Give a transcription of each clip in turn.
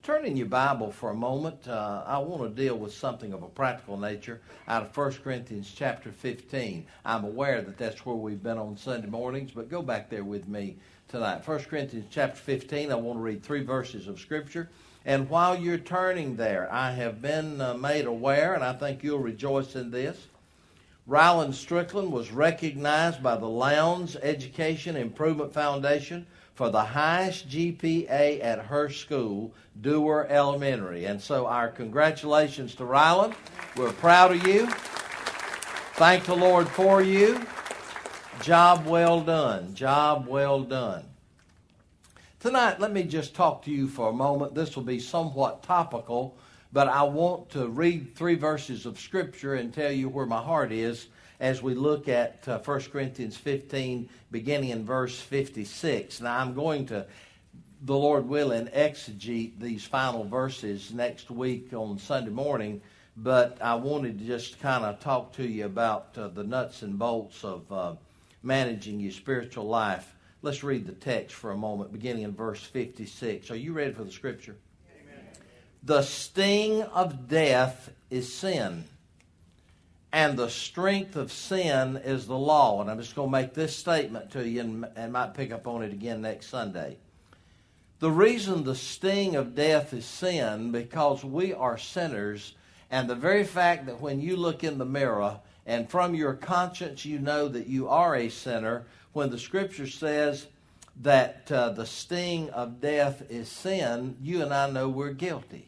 Turn in your Bible for a moment. I want to deal with something of a practical nature out of 1 Corinthians chapter 15. I'm aware that that's where we've been on Sunday mornings, but go back there with me tonight. 1 Corinthians chapter 15, I want to read 3 verses of Scripture. And while you're turning there, I have been made aware, and I think you'll rejoice in this. Ryland Strickland was recognized by the Lowndes Education Improvement Foundation for the highest GPA at her school, Dewar Elementary. And so our congratulations to Ryland. We're proud of you. Thank the Lord for you. Job well done. Job well done. Tonight, let me just talk to you for a moment. This will be somewhat topical, but I want to read 3 verses of Scripture and tell you where my heart is as we look at 1 Corinthians 15, beginning in verse 56. Now, I'm going to, the Lord willing, exegete these final verses next week on Sunday morning, but I wanted to just kind of talk to you about the nuts and bolts of managing your spiritual life. Let's read the text for a moment, beginning in verse 56. Are you ready for the Scripture? Amen. The sting of death is sin, and the strength of sin is the law. And I'm just going to make this statement to you and might pick up on it again next Sunday. The reason the sting of death is sin, because we are sinners, and the very fact that when you look in the mirror and from your conscience you know that you are a sinner, when the Scripture says that the sting of death is sin, you and I know we're guilty.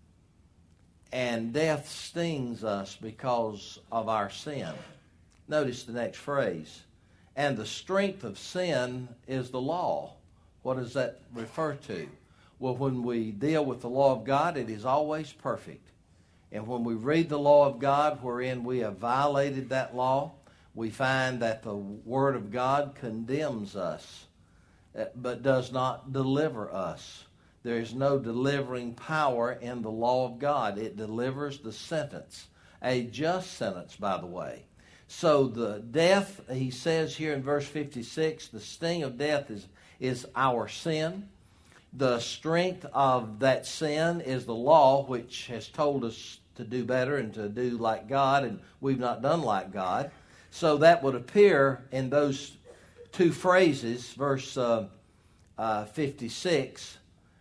And death stings us because of our sin. Notice the next phrase. And the strength of sin is the law. What does that refer to? Well, when we deal with the law of God, it is always perfect. And when we read the law of God wherein we have violated that law, we find that the Word of God condemns us, but does not deliver us. There is no delivering power in the law of God. It delivers the sentence, a just sentence, by the way. So the death, he says here in verse 56, the sting of death is our sin. The strength of that sin is the law, which has told us to do better and to do like God, and we've not done like God. So that would appear in those 2 phrases, verse 56,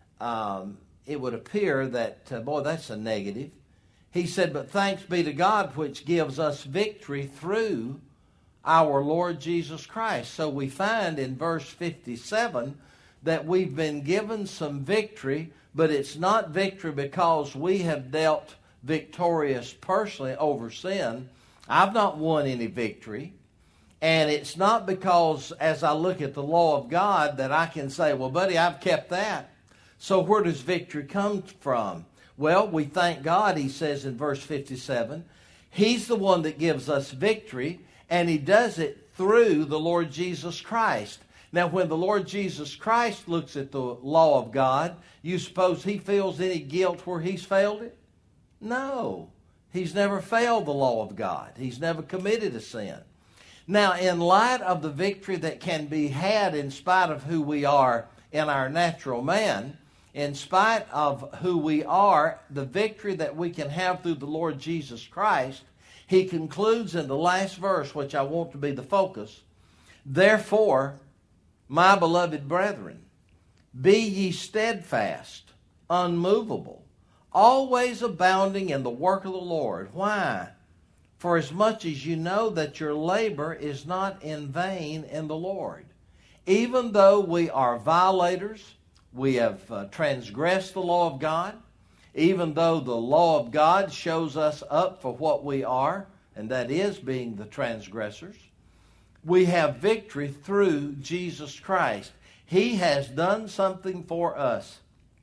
it would appear that, boy, that's a negative. He said, but thanks be to God which gives us victory through our Lord Jesus Christ. So we find in verse 57 that we've been given some victory, but it's not victory because we have dealt victorious personally over sin. I've not won any victory. And it's not because as I look at the law of God that I can say, well, buddy, I've kept that. So where does victory come from? Well, we thank God, he says in verse 57. He's the one that gives us victory, and he does it through the Lord Jesus Christ. Now, when the Lord Jesus Christ looks at the law of God, you suppose he feels any guilt where he's failed it? No. He's never failed the law of God. He's never committed a sin. Now, in light of the victory that can be had in spite of who we are in our natural man, in spite of who we are, the victory that we can have through the Lord Jesus Christ, he concludes in the last verse, which I want to be the focus. Therefore, my beloved brethren, be ye steadfast, unmovable, always abounding in the work of the Lord. Why? For as much as you know that your labor is not in vain in the Lord. Even though we are violators, we have transgressed the law of God, even though the law of God shows us up for what we are, and that is being the transgressors, we have victory through Jesus Christ. He has done something for us.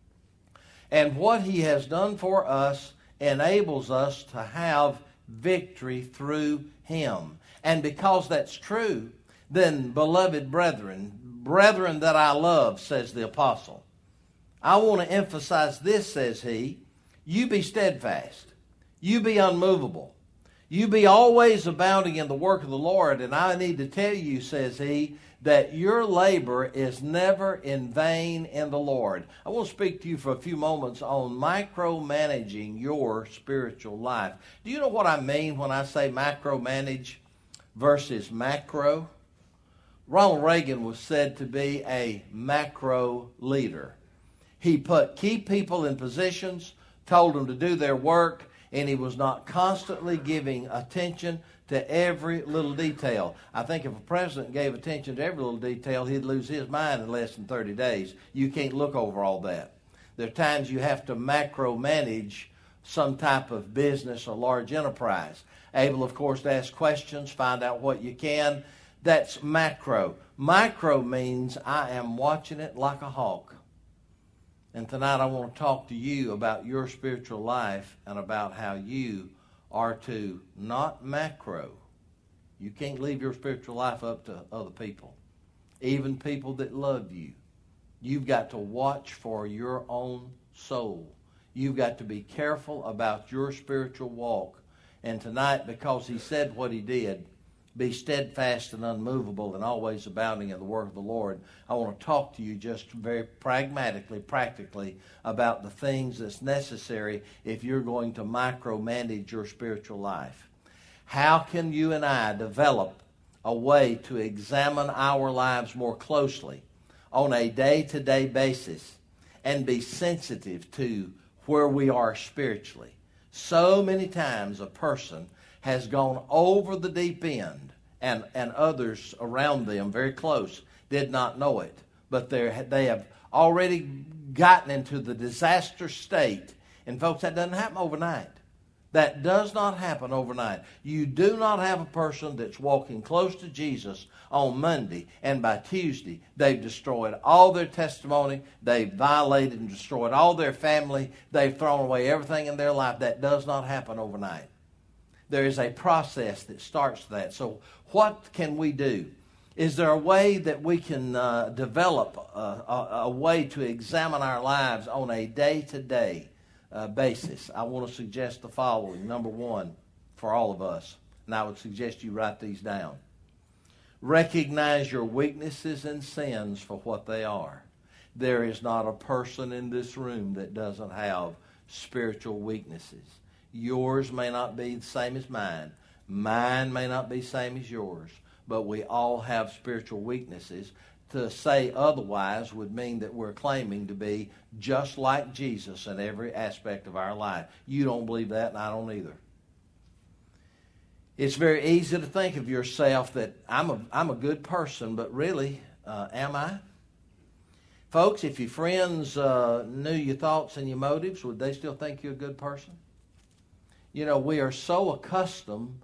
And what he has done for us enables us to have victory through him. And because that's true, then, beloved brethren that I love, says the apostle, I want to emphasize this, says he, you be steadfast, you be unmovable, you be always abounding in the work of the Lord. And I need to tell you, says he, that your labor is never in vain in the Lord. I want to speak to you for a few moments on micromanaging your spiritual life. Do you know what I mean when I say micromanage versus macro? Ronald Reagan was said to be a macro leader. He put key people in positions, told them to do their work, and he was not constantly giving attention to every little detail. I think if a president gave attention to every little detail, he'd lose his mind in less than 30 days. You can't look over all that. There are times you have to macro-manage some type of business or large enterprise. Able, of course, to ask questions, find out what you can. That's macro. Micro means I am watching it like a hawk. And tonight I want to talk to you about your spiritual life and about how you are to not macro. You can't leave your spiritual life up to other people, even people that love you. You've got to watch for your own soul. You've got to be careful about your spiritual walk. And tonight, because he said what he did, be steadfast and unmovable and always abounding in the work of the Lord, I want to talk to you just very practically about the things that's necessary if you're going to micromanage your spiritual life. How can you and I develop a way to examine our lives more closely on a day-to-day basis and be sensitive to where we are spiritually? So many times a person has gone over the deep end, and others around them, very close, did not know it. But they have already gotten into the disaster state. And folks, that doesn't happen overnight. That does not happen overnight. You do not have a person that's walking close to Jesus on Monday, and by Tuesday, they've destroyed all their testimony, they've violated and destroyed all their family, they've thrown away everything in their life. That does not happen overnight. There is a process that starts that. So what can we do? Is there a way that we can develop a way to examine our lives on a day-to-day basis? I want to suggest the following. Number one, for all of us, and I would suggest you write these down. Recognize your weaknesses and sins for what they are. There is not a person in this room that doesn't have spiritual weaknesses. Yours may not be the same as mine. Mine may not be the same as yours. But we all have spiritual weaknesses. To say otherwise would mean that we're claiming to be just like Jesus in every aspect of our life. You don't believe that, and I don't either. It's very easy to think of yourself that I'm a good person, but really, am I? Folks, if your friends knew your thoughts and your motives, would they still think you're a good person? You know, we are so accustomed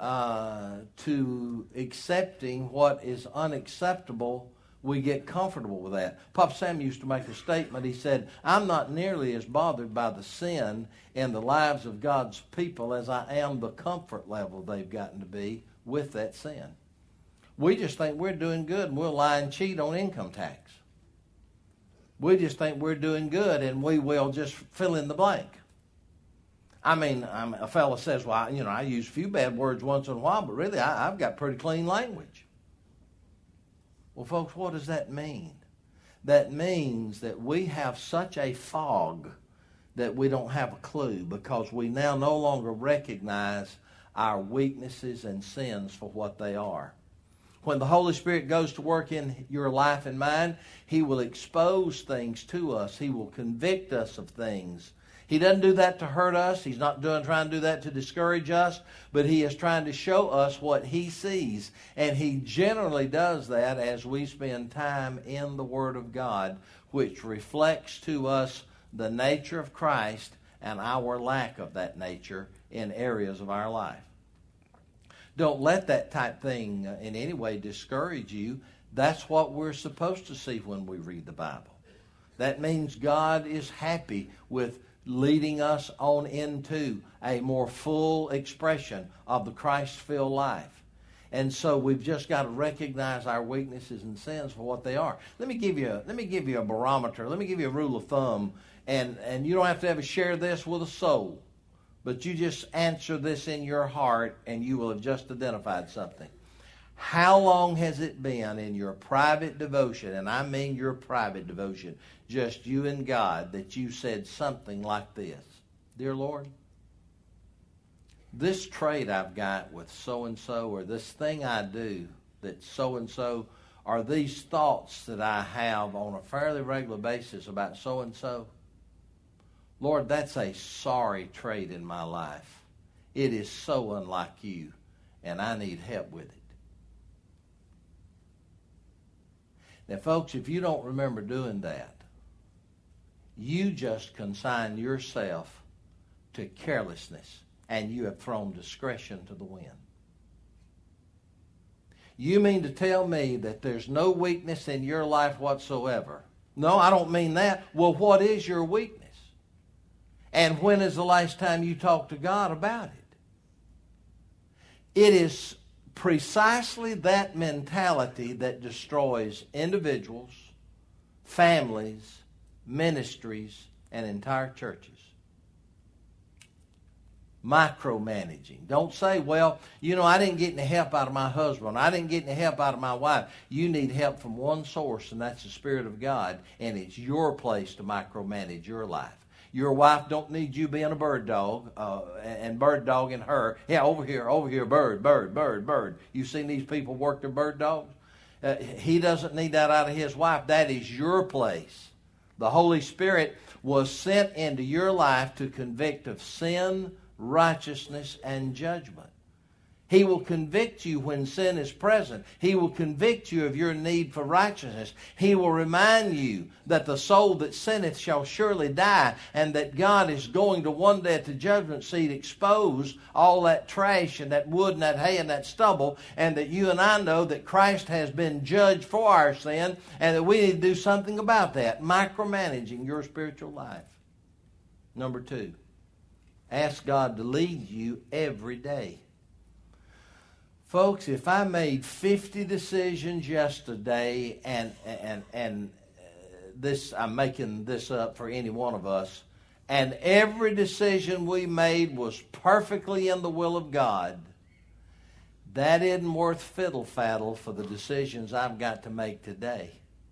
to accepting what is unacceptable, we get comfortable with that. Papa Sam used to make a statement. He said, I'm not nearly as bothered by the sin in the lives of God's people as I am the comfort level they've gotten to be with that sin. We just think we're doing good and we'll lie and cheat on income tax. We just think we're doing good and we will just fill in the blank. I mean, a fellow says, well, I use a few bad words once in a while, but really I've got pretty clean language. Well, folks, what does that mean? That means that we have such a fog that we don't have a clue because we now no longer recognize our weaknesses and sins for what they are. When the Holy Spirit goes to work in your life and mine, He will expose things to us. He will convict us of things. He doesn't do that to hurt us. He's not trying to do that to discourage us, but He is trying to show us what He sees. And He generally does that as we spend time in the Word of God, which reflects to us the nature of Christ and our lack of that nature in areas of our life. Don't let that type thing in any way discourage you. That's what we're supposed to see when we read the Bible. That means God is happy with leading us on into a more full expression of the Christ-filled life. And so we've just got to recognize our weaknesses and sins for what they are. Let me give you a barometer. Let me give you a rule of thumb. And you don't have to ever share this with a soul. But you just answer this in your heart and you will have just identified something. How long has it been in your private devotion, and I mean your private devotion, just you and God, that you said something like this? Dear Lord, this trait I've got with so-and-so, or this thing I do that so-and-so, or these thoughts that I have on a fairly regular basis about so-and-so, Lord, that's a sorry trait in my life. It is so unlike you, and I need help with it. Now, folks, if you don't remember doing that, you just consign yourself to carelessness, and you have thrown discretion to the wind. You mean to tell me that there's no weakness in your life whatsoever? No, I don't mean that. Well, what is your weakness? And when is the last time you talked to God about it? It is precisely that mentality that destroys individuals, families, ministries, and entire churches. Micromanaging. Don't say, well, I didn't get any help out of my husband. I didn't get any help out of my wife. You need help from one source, and that's the Spirit of God, and it's your place to micromanage your life. Your wife don't need you being a bird dog and bird dogging her. Yeah, over here, bird. You seen these people work their bird dogs? He doesn't need that out of his wife. That is your place. The Holy Spirit was sent into your life to convict of sin, righteousness, and judgment. He will convict you when sin is present. He will convict you of your need for righteousness. He will remind you that the soul that sinneth shall surely die, and that God is going to one day at the judgment seat expose all that trash and that wood and that hay and that stubble, and that you and I know that Christ has been judged for our sin, and that we need to do something about that. Micromanaging your spiritual life. Number 2, ask God to lead you every day. Folks, if I made 50 decisions yesterday, and this, I'm making this up for any one of us, and every decision we made was perfectly in the will of God, that isn't worth fiddle-faddle for the decisions I've got to make today.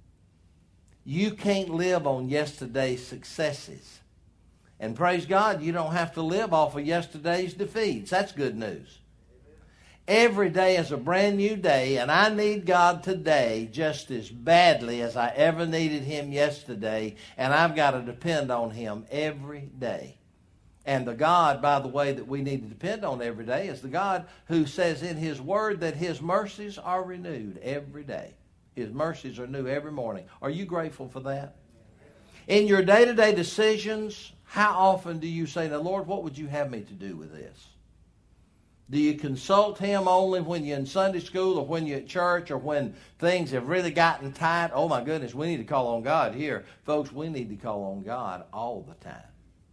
You can't live on yesterday's successes. And praise God, you don't have to live off of yesterday's defeats. That's good news. Every day is a brand new day, and I need God today just as badly as I ever needed Him yesterday, and I've got to depend on Him every day. And the God, by the way, that we need to depend on every day is the God who says in His Word that His mercies are renewed every day. His mercies are new every morning. Are you grateful for that? In your day-to-day decisions, how often do you say, now, Lord, what would you have me to do with this? Do you consult Him only when you're in Sunday school or when you're at church or when things have really gotten tight? Oh, my goodness, we need to call on God here. Folks, we need to call on God all the time.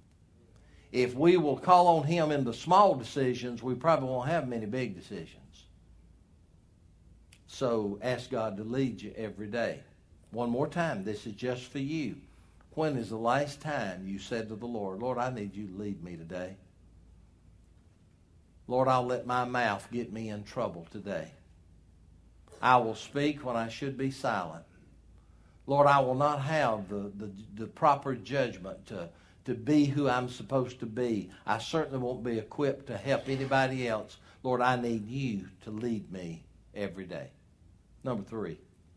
If we will call on Him in the small decisions, we probably won't have many big decisions. So ask God to lead you every day. One more time, this is just for you. When is the last time you said to the Lord, Lord, I need you to lead me today? Lord, I'll let my mouth get me in trouble today. I will speak when I should be silent. Lord, I will not have the proper judgment to be who I'm supposed to be. I certainly won't be equipped to help anybody else. Lord, I need you to lead me every day. Number 3,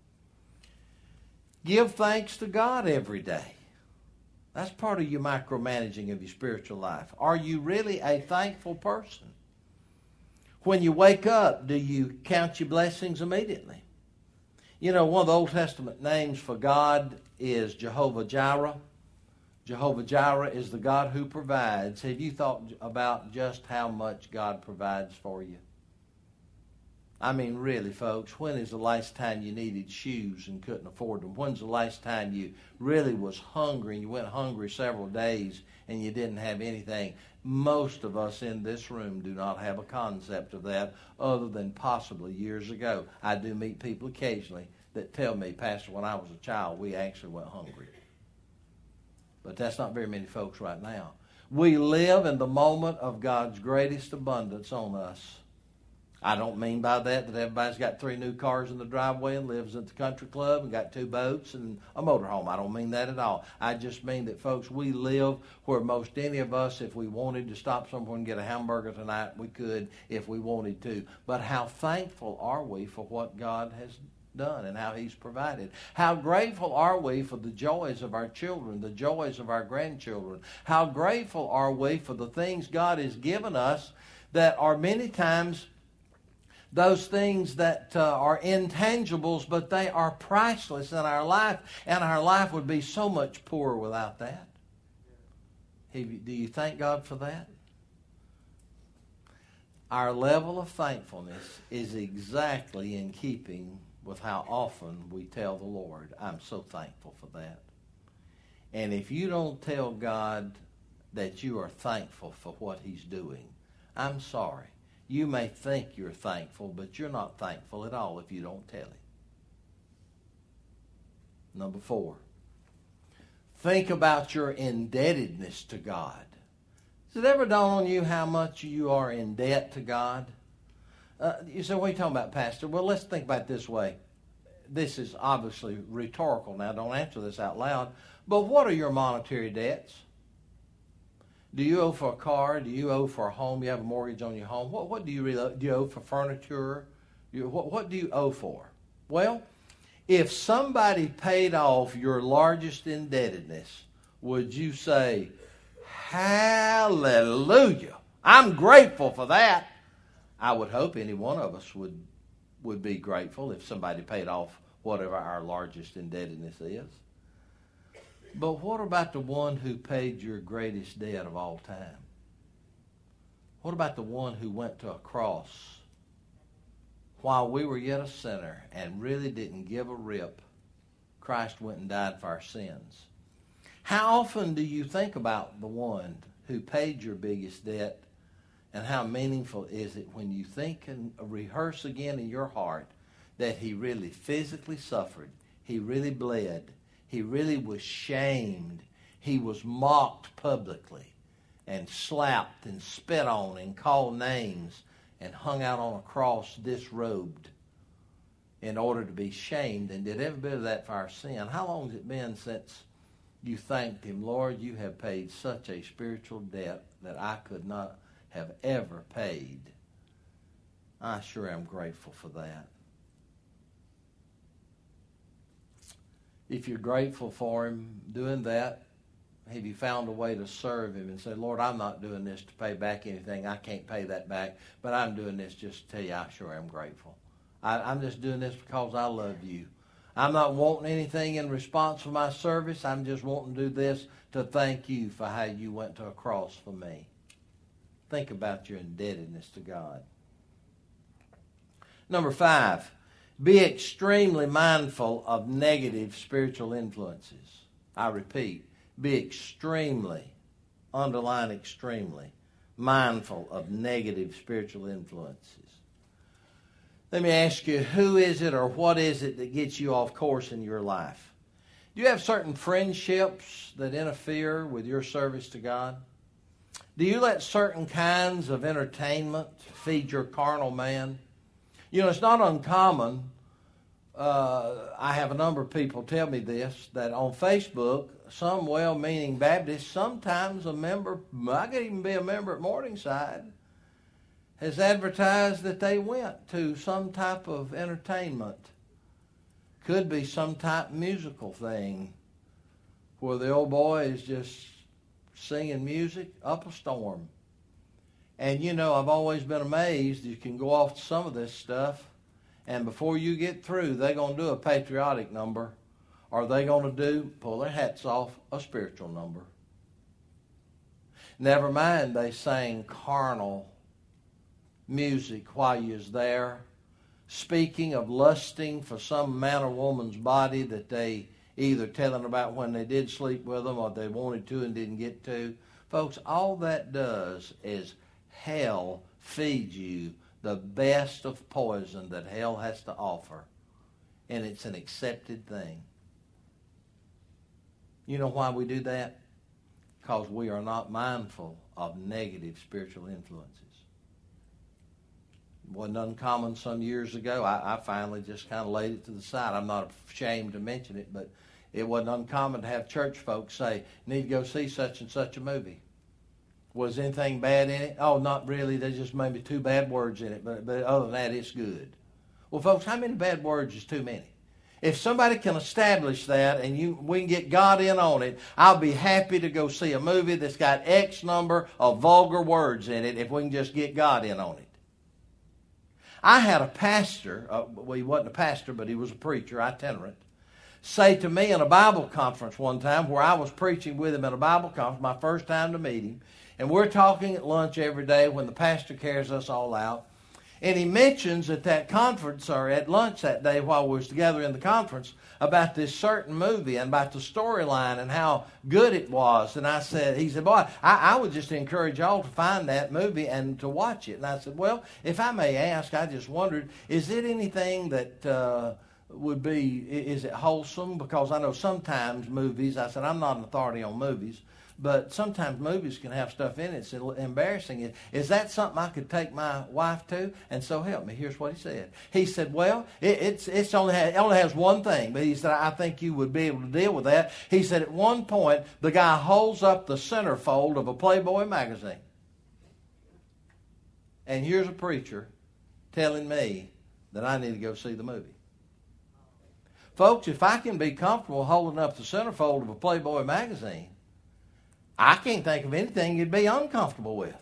give thanks to God every day. That's part of your micromanaging of your spiritual life. Are you really a thankful person? When you wake up, do you count your blessings immediately? You know, one of the Old Testament names for God is Jehovah Jireh. Jehovah Jireh is the God who provides. Have you thought about just how much God provides for you? I mean, really, folks, when is the last time you needed shoes and couldn't afford them? When's the last time you really was hungry and you went hungry several days and you didn't have anything? Most of us in this room do not have a concept of that other than possibly years ago. I do meet people occasionally that tell me, Pastor, when I was a child, we actually went hungry. But that's not very many folks right now. We live in the moment of God's greatest abundance on us. I don't mean by that everybody's got 3 new cars in the driveway and lives at the country club and got 2 boats and a motorhome. I don't mean that at all. I just mean that, folks, we live where most any of us, if we wanted to stop somewhere and get a hamburger tonight, we could if we wanted to. But how thankful are we for what God has done and how He's provided? How grateful are we for the joys of our children, the joys of our grandchildren? How grateful are we for the things God has given us that are many times those things that are intangibles, but they are priceless in our life, and our life would be so much poorer without that. Do you thank God for that? Our level of thankfulness is exactly in keeping with how often we tell the Lord, I'm so thankful for that. And if you don't tell God that you are thankful for what He's doing, I'm sorry. You may think you're thankful, but you're not thankful at all if you don't tell Him. Number 4, think about your indebtedness to God. Does it ever dawn on you how much you are in debt to God? You say, what are you talking about, Pastor? Well, let's think about it this way. This is obviously rhetorical now. Don't answer this out loud. But what are your monetary debts? Do you owe for a car? Do you owe for a home? You have a mortgage on your home. What do you really owe? Do you owe for furniture? What do you owe for? Well, if somebody paid off your largest indebtedness, would you say, hallelujah, I'm grateful for that? I would hope any one of us would be grateful if somebody paid off whatever our largest indebtedness is. But what about the one who paid your greatest debt of all time? What about the one who went to a cross while we were yet a sinner and really didn't give a rip? Christ went and died for our sins. How often do you think about the one who paid your biggest debt, and how meaningful is it when you think and rehearse again in your heart that He really physically suffered, He really bled, He really was shamed. He was mocked publicly and slapped and spit on and called names and hung out on a cross disrobed in order to be shamed, and did every bit of that for our sin. How long has it been since you thanked Him? Lord, you have paid such a spiritual debt that I could not have ever paid. I sure am grateful for that. If you're grateful for Him doing that, have you found a way to serve Him and say, Lord, I'm not doing this to pay back anything. I can't pay that back, but I'm doing this just to tell you I sure am grateful. I'm just doing this because I love you. I'm not wanting anything in response for my service. I'm just wanting to do this to thank you for how you went to a cross for me. Think about your indebtedness to God. Number 5, be extremely mindful of negative spiritual influences. I repeat, be extremely, underline extremely, mindful of negative spiritual influences. Let me ask you, who is it or what is it that gets you off course in your life? Do you have certain friendships that interfere with your service to God? Do you let certain kinds of entertainment feed your carnal man? You know, it's not uncommon. I have a number of people tell me this, that on Facebook, some well-meaning Baptists, sometimes a member, I could even be a member at Morningside, has advertised that they went to some type of entertainment. Could be some type of musical thing where the old boy is just singing music up a storm. And you know, I've always been amazed. You can go off to some of this stuff, and before you get through, they're going to do a patriotic number, or they're going to pull their hats off, a spiritual number. Never mind, they sang carnal music while you was there, speaking of lusting for some man or woman's body that they either telling about when they did sleep with them or they wanted to and didn't get to. Folks, all that does is hell feed you the best of poison that hell has to offer, and it's an accepted thing. You know why we do that? Because we are not mindful of negative spiritual influences. Wasn't uncommon some years ago. I finally just kind of laid it to the side. I'm not ashamed to mention it, but it wasn't uncommon to have church folks say, need to go see such and such a movie. Was anything bad in it? Oh, not really. There's just maybe 2 bad words in it, but other than that, it's good. Well, folks, how many bad words is too many? If somebody can establish that and we can get God in on it, I'll be happy to go see a movie that's got X number of vulgar words in it if we can just get God in on it. I had a pastor, well, he wasn't a pastor, but he was a preacher, itinerant, say to me in a Bible conference one time where I was preaching with him at a Bible conference, my first time to meet him, and we're talking at lunch every day when the pastor carries us all out. And he mentions at that conference or at lunch that day while we was together in the conference about this certain movie and about the storyline and how good it was. And he said, boy, I would just encourage y'all to find that movie and to watch it. And I said, well, if I may ask, I just wondered, is it anything that is it wholesome? Because I know sometimes movies, I said, I'm not an authority on movies, but sometimes movies can have stuff in it that's embarrassing. Is that something I could take my wife to? And so help me. Here's what he said. He said, well, it only has one thing. But he said, I think you would be able to deal with that. He said, at one point, the guy holds up the centerfold of a Playboy magazine. And here's a preacher telling me that I need to go see the movie. Folks, if I can be comfortable holding up the centerfold of a Playboy magazine, I can't think of anything you'd be uncomfortable with.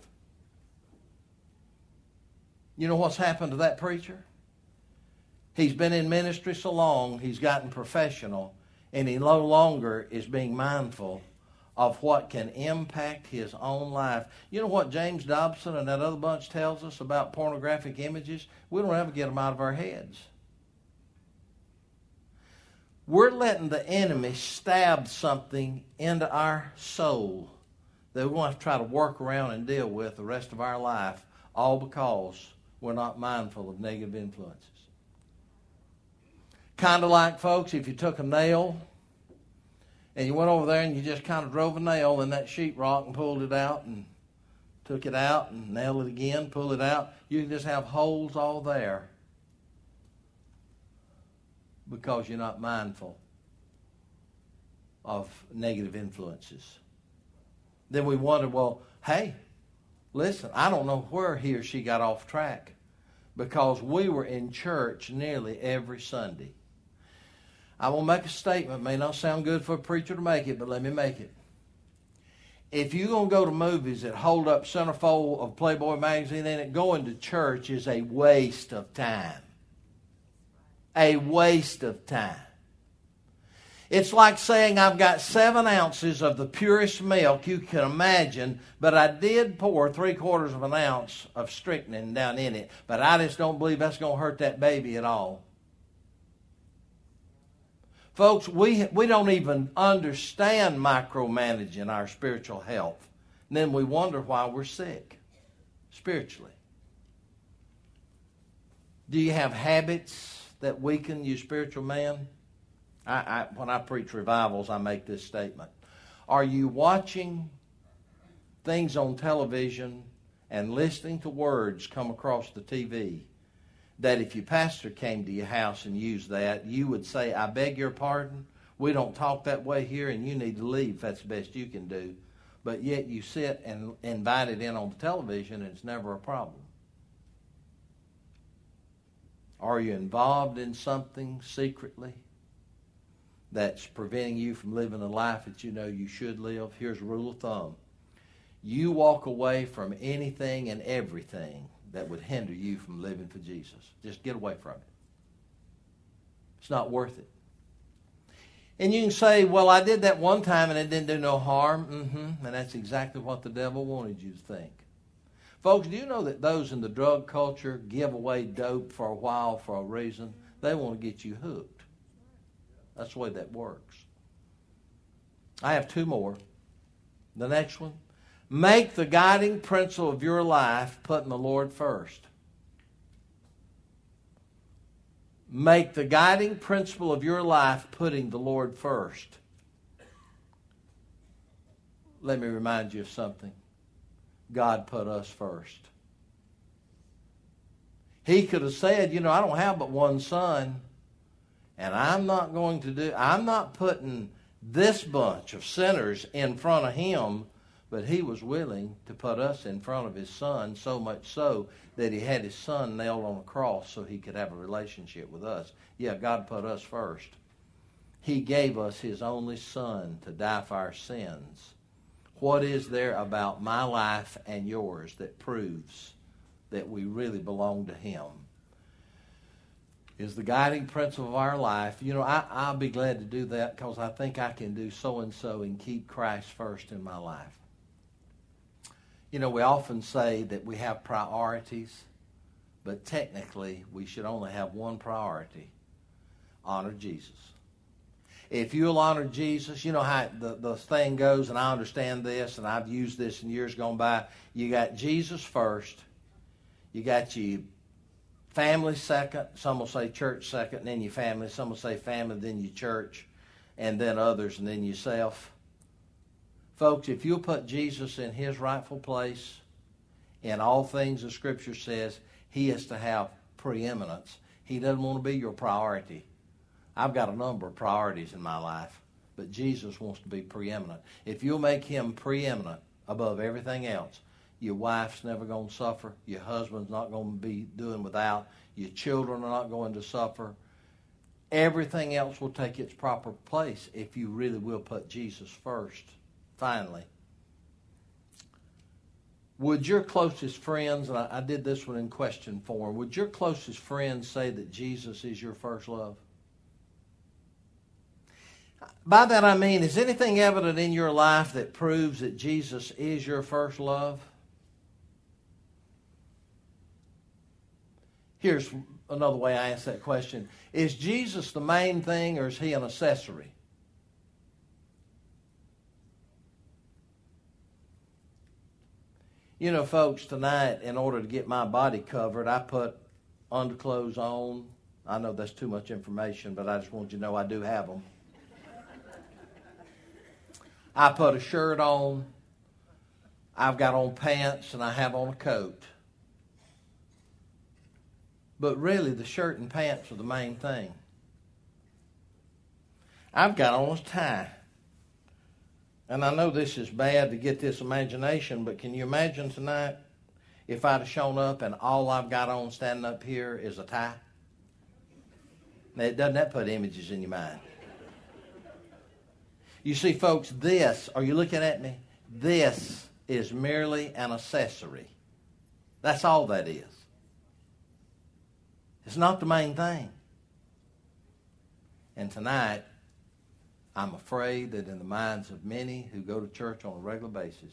You know what's happened to that preacher? He's been in ministry so long, he's gotten professional, and he no longer is being mindful of what can impact his own life. You know what James Dobson and that other bunch tells us about pornographic images? We don't ever get them out of our heads. We're letting the enemy stab something into our soul that we want to try to work around and deal with the rest of our life, all because we're not mindful of negative influences. Kind of like, folks, if you took a nail and you went over there and you just kind of drove a nail in that sheetrock and pulled it out and took it out and nailed it again, pull it out, you can just have holes all there. Because you're not mindful of negative influences. Then we wonder, well, hey, listen, I don't know where he or she got off track because we were in church nearly every Sunday. I will make a statement. It may not sound good for a preacher to make it, but let me make it. If you're going to go to movies that hold up centerfold of Playboy magazine in it, going to church is a waste of time. A waste of time. It's like saying I've got 7 ounces of the purest milk you can imagine, but I did pour 3/4 of an ounce of strychnine down in it, but I just don't believe that's going to hurt that baby at all. Folks, we don't even understand micromanaging our spiritual health. And then we wonder why we're sick spiritually. Do you have habits that weaken you, spiritual man? When I preach revivals, I make this statement. Are you watching things on television and listening to words come across the TV that if your pastor came to your house and used that, you would say, I beg your pardon, we don't talk that way here and you need to leave if that's the best you can do. But yet you sit and invite it in on the television and it's never a problem. Are you involved in something secretly that's preventing you from living the life that you know you should live? Here's a rule of thumb. You walk away from anything and everything that would hinder you from living for Jesus. Just get away from it. It's not worth it. And you can say, well, I did that one time and it didn't do no harm. And that's exactly what the devil wanted you to think. Folks, do you know that those in the drug culture give away dope for a while for a reason? They want to get you hooked. That's the way that works. I have 2 more. The next one. Make the guiding principle of your life putting the Lord first. Make the guiding principle of your life putting the Lord first. Let me remind you of something. God put us first. He could have said, I don't have but one son, and I'm not putting this bunch of sinners in front of him, but he was willing to put us in front of his son, so much so that he had his son nailed on a cross so he could have a relationship with us. Yeah, God put us first. He gave us his only son to die for our sins. What is there about my life and yours that proves that we really belong to him? Is the guiding principle of our life. I'll be glad to do that because I think I can do so-and-so and keep Christ first in my life. We often say that we have priorities, but technically we should only have one priority: honor Jesus. If you'll honor Jesus, you know how the thing goes, and I understand this, and I've used this in years gone by. You got Jesus first. You got your family second. Some will say church second, and then your family. Some will say family, then your church, and then others, and then yourself. Folks, if you'll put Jesus in his rightful place in all things the Scripture says, he is to have preeminence. He doesn't want to be your priority. I've got a number of priorities in my life, but Jesus wants to be preeminent. If you'll make him preeminent above everything else, your wife's never going to suffer. Your husband's not going to be doing without. Your children are not going to suffer. Everything else will take its proper place if you really will put Jesus first. Finally, would your closest friends, and I did this one in question form, would your closest friends say that Jesus is your first love? By that I mean, is anything evident in your life that proves that Jesus is your first love? Here's another way I ask that question. Is Jesus the main thing, or is he an accessory? Folks, tonight, in order to get my body covered, I put underclothes on. I know that's too much information, but I just want you to know I do have them. I put a shirt on. I've got on pants, and I have on a coat. But really, the shirt and pants are the main thing. I've got on a tie. And I know this is bad to get this imagination, but can you imagine tonight if I'd have shown up and all I've got on standing up here is a tie? Now, doesn't that put images in your mind? You see, folks, are you looking at me? This is merely an accessory. That's all that is. It's not the main thing. And tonight, I'm afraid that in the minds of many who go to church on a regular basis,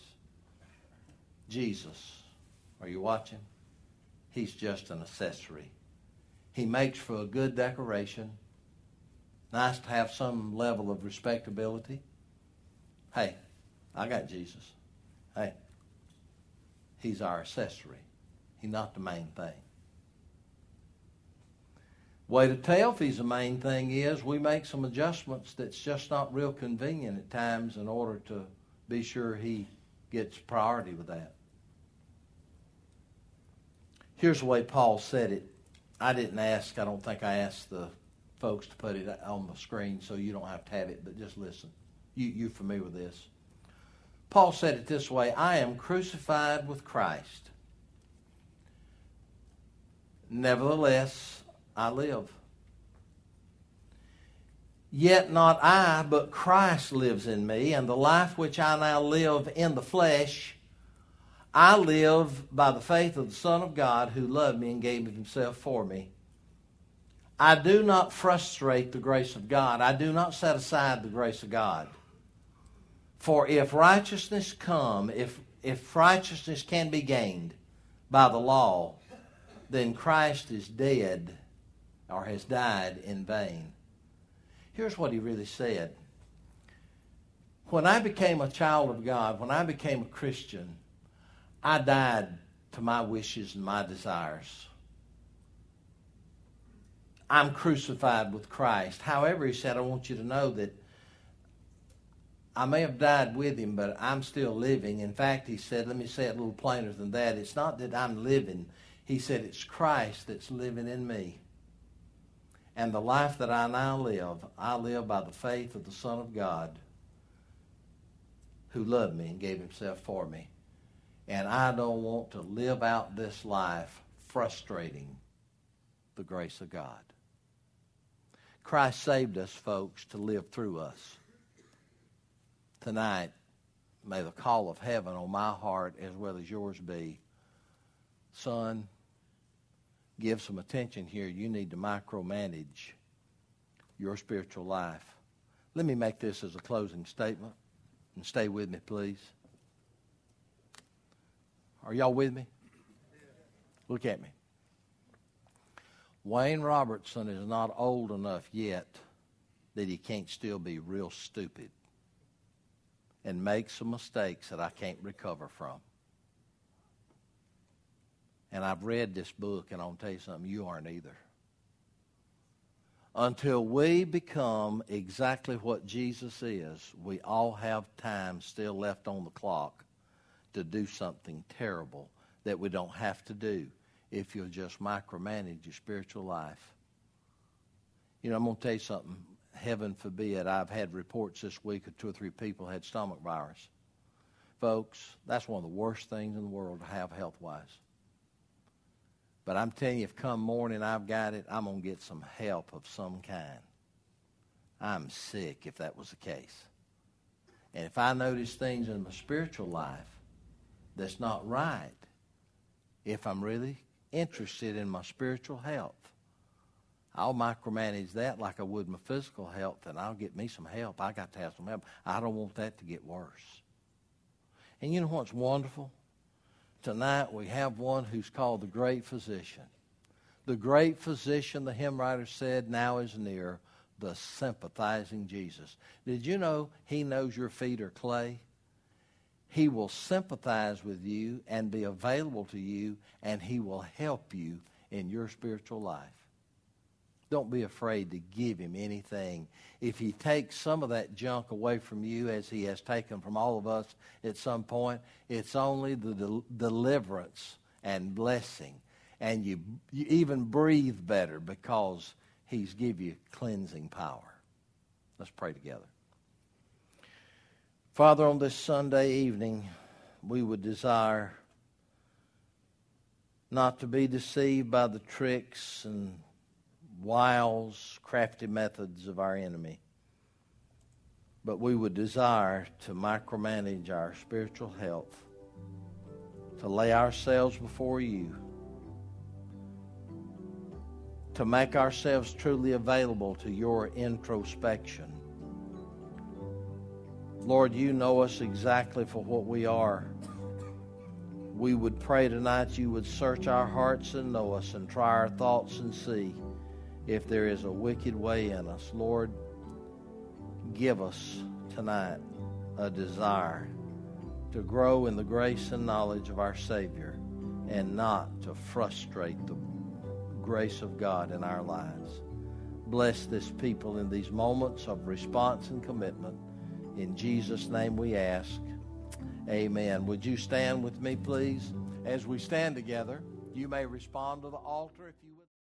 Jesus, are you watching? He's just an accessory. He makes for a good decoration. Nice to have some level of respectability. Hey, I got Jesus. Hey, he's our accessory. He's not the main thing. Way to tell if he's the main thing is we make some adjustments that's just not real convenient at times in order to be sure he gets priority with that. Here's the way Paul said it. I don't think I asked the folks to put it on the screen so you don't have to have it, but just listen. You're familiar with this. Paul said it this way: I am crucified with Christ. Nevertheless, I live. Yet not I, but Christ lives in me, and the life which I now live in the flesh, I live by the faith of the Son of God who loved me and gave himself for me. I do not frustrate the grace of God. I do not set aside the grace of God. For if righteousness if righteousness can be gained by the law, then Christ is dead or has died in vain. Here's what he really said. When I became a child of God, when I became a Christian, I died to my wishes and my desires. I'm crucified with Christ. However, he said, I want you to know that I may have died with him, but I'm still living. In fact, he said, let me say it a little plainer than that. It's not that I'm living. He said, it's Christ that's living in me. And the life that I now live, I live by the faith of the Son of God who loved me and gave himself for me. And I don't want to live out this life frustrating the grace of God. Christ saved us, folks, to live through us. Tonight, may the call of heaven on my heart as well as yours be, son, give some attention here. You need to micromanage your spiritual life. Let me make this as a closing statement, and stay with me, please. Are y'all with me? Look at me. Wayne Robertson is not old enough yet that he can't still be real stupid and make some mistakes that I can't recover from. And I've read this book, and I'll tell you something, you aren't either. Until we become exactly what Jesus is, we all have time still left on the clock to do something terrible that we don't have to do if you'll just micromanage your spiritual life. You know, I'm going to tell you something. Heaven forbid, I've had reports this week of 2 or 3 people had stomach virus. Folks, that's one of the worst things in the world to have health-wise. But I'm telling you, if come morning I've got it, I'm going to get some help of some kind. I'm sick if that was the case. And if I notice things in my spiritual life that's not right, if I'm really interested in my spiritual health, I'll micromanage that like I would my physical health, and I'll get me some help. I got to have some help. I don't want that to get worse. And you know what's wonderful? Tonight we have one who's called the Great Physician. The Great Physician, the hymn writer said, now is near, the sympathizing Jesus. Did you know he knows your feet are clay? He will sympathize with you and be available to you, and he will help you in your spiritual life. Don't be afraid to give him anything. If he takes some of that junk away from you, as he has taken from all of us at some point, it's only the deliverance and blessing. And you even breathe better because he's give you cleansing power. Let's pray together. Father, on this Sunday evening, we would desire not to be deceived by the tricks and wiles, crafty methods of our enemy. But we would desire to micromanage our spiritual health, to lay ourselves before you, to make ourselves truly available to your introspection. Lord, you know us exactly for what we are. We would pray tonight you would search our hearts and know us and try our thoughts and see if there is a wicked way in us. Lord, give us tonight a desire to grow in the grace and knowledge of our Savior and not to frustrate the grace of God in our lives. Bless this people in these moments of response and commitment. In Jesus' name we ask. Amen. Would you stand with me, please? As we stand together, you may respond to the altar if you would.